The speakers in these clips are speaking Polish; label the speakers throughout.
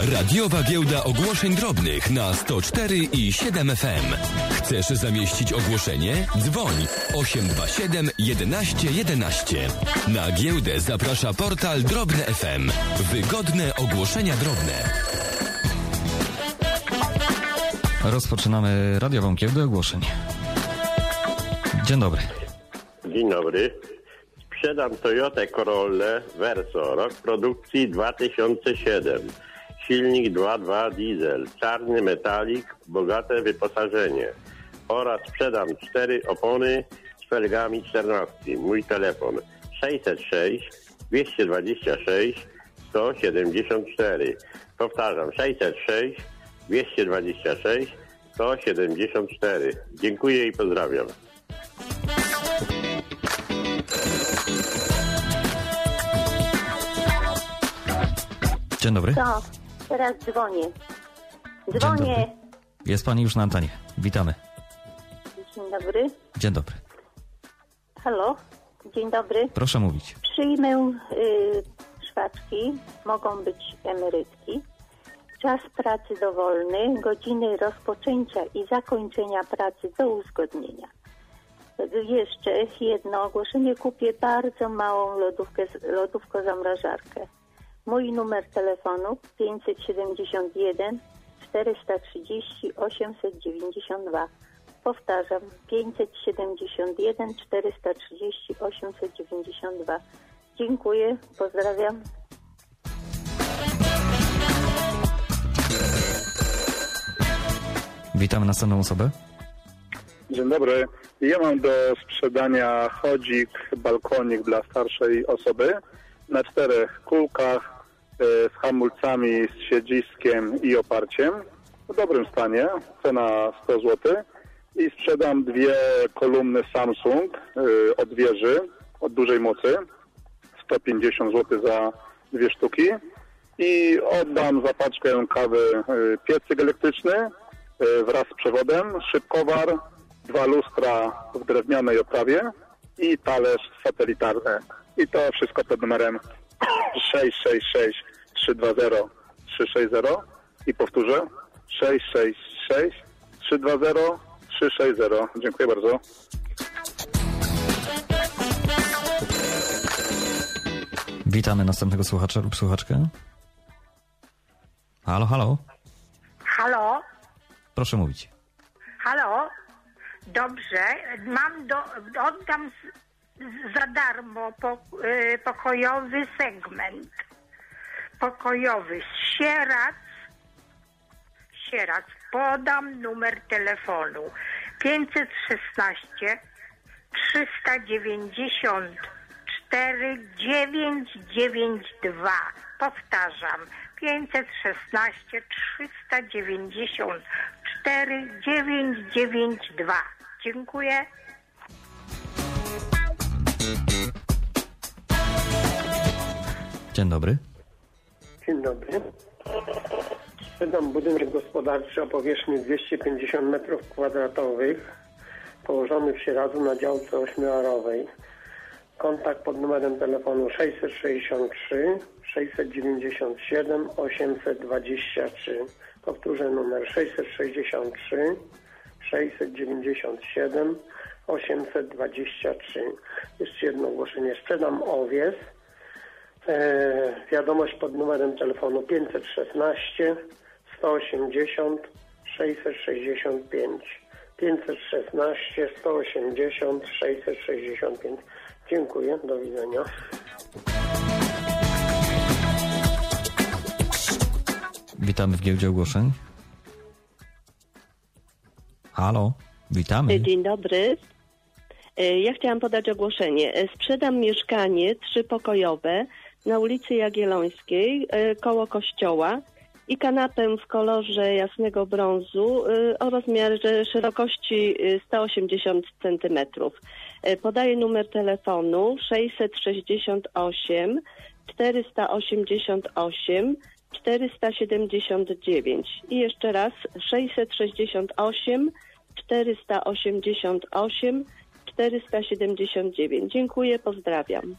Speaker 1: Radiowa Giełda Ogłoszeń Drobnych na 104 i 7 FM. Chcesz zamieścić ogłoszenie? Dzwoń 827 11 11. Na giełdę zaprasza portal Drobne FM. Wygodne ogłoszenia drobne.
Speaker 2: Rozpoczynamy radiową giełdę ogłoszeń. Dzień dobry.
Speaker 3: Dzień dobry. Sprzedam Toyotę Corollę Verso, rok produkcji 2007. Silnik 2.2 diesel, czarny metalik, bogate wyposażenie. Oraz sprzedam 4 opony z felgami 14. Mój telefon 606 226 174. Powtarzam 606 226 174. Dziękuję i pozdrawiam.
Speaker 2: Dzień dobry.
Speaker 4: To, teraz dzwonię.
Speaker 2: Jest pani już na antenie. Witamy.
Speaker 4: Dzień dobry.
Speaker 2: Dzień dobry.
Speaker 4: Halo, dzień dobry.
Speaker 2: Proszę mówić.
Speaker 4: Przyjmę szwaczki, mogą być emerytki. Czas pracy dowolny, godziny rozpoczęcia i zakończenia pracy do uzgodnienia. Jeszcze jedno ogłoszenie. Kupię bardzo małą lodówko-zamrażarkę. Mój numer telefonu 571 430 892. Powtarzam, 571 430 892. Dziękuję, pozdrawiam.
Speaker 2: Witamy następną osobę.
Speaker 5: Dzień dobry. Ja mam do sprzedania chodzik, balkonik dla starszej osoby na 4 kółkach z hamulcami, z siedziskiem i oparciem. W dobrym stanie, cena 100 zł. I sprzedam 2 kolumny Samsung od wieży, od dużej mocy, 150 zł za 2 sztuki. I oddam za paczkę kawy piecyk elektryczny wraz z przewodem, szybkowar, 2 lustra w drewnianej oprawie i talerz satelitarny. I to wszystko pod numerem 666 320 360 i powtórzę 666 320 360. Dziękuję bardzo.
Speaker 2: Witamy następnego słuchacza lub słuchaczkę. Halo, halo.
Speaker 6: Halo?
Speaker 2: Proszę mówić.
Speaker 6: Halo? Dobrze. Oddam za darmo pokojowy segment. Pokojowy Sieradz. Podam numer telefonu 516 394 992. Powtarzam, 516 394 992. Dziękuję.
Speaker 2: Dzień dobry.
Speaker 7: Dzień dobry. Sprzedam budynek gospodarczy o powierzchni 250 m2, położony w Sieradzu na działce 8-arowej. Kontakt pod numerem telefonu 663 697 823. Powtórzę numer 663 697 823. Jeszcze jedno ogłoszenie. Sprzedam owiec. Wiadomość pod numerem telefonu 516 180 665. 516 180 665. Dziękuję, do widzenia.
Speaker 2: Witamy w giełdzie ogłoszeń. Halo, witamy.
Speaker 8: Dzień dobry. Ja chciałam podać ogłoszenie. Sprzedam mieszkanie 3-pokojowe na ulicy Jagiellońskiej koło kościoła i kanapę w kolorze jasnego brązu o rozmiarze szerokości 180 cm. Podaję numer telefonu 668 488 479 i jeszcze raz 668 488 479. Dziękuję, pozdrawiam.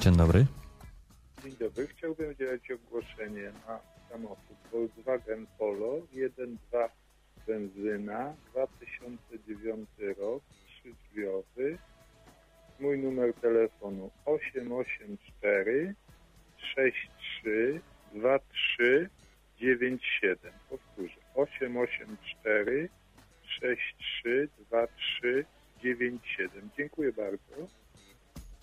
Speaker 2: Dzień dobry.
Speaker 9: Dzień dobry. Chciałbym udzielić ogłoszenie na samochód Volkswagen Polo 1.2 benzyna, 2009 rok, 3-drzwiowy. Mój numer telefonu 884 63 23 97. Powtórzę. 884 63 23 97. Dziękuję bardzo.